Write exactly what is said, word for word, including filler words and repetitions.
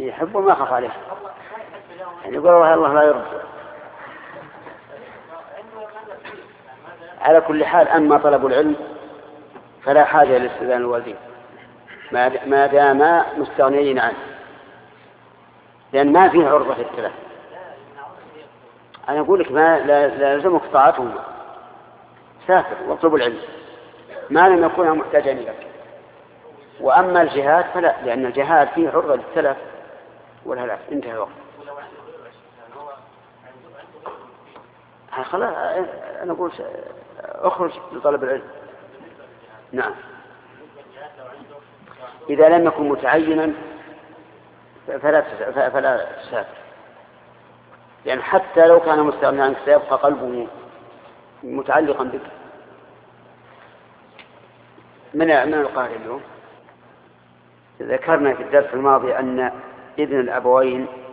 يحب وما يخاف عليه، يعني يقول والله الله لا يرد. على كل حال أما طلب العلم فلا حاجة لاستئذان الوالدين ما دام مستغنيين عنه، لأن ما فيه عرضة للتلف. أنا أقول لك ما لا يلزمك طاعتهم، سافر واطلب العلم ما لم يكن محتاجا لك. وأما الجهاد فلا، لأن الجهاد فيه عرضة للتلف والهلاك. انتهى الوقت. خلاص أنا أقول أخرج لطلب العلم. نعم، إذا لم يكن متعينا فلا فلا تسافر، يعني حتى لو كان مستغنيا عنك سيبقى قلبه متعلقا بك. من من القاهرة اليوم ذكرنا في الدرس الماضي أن إذن الأبوين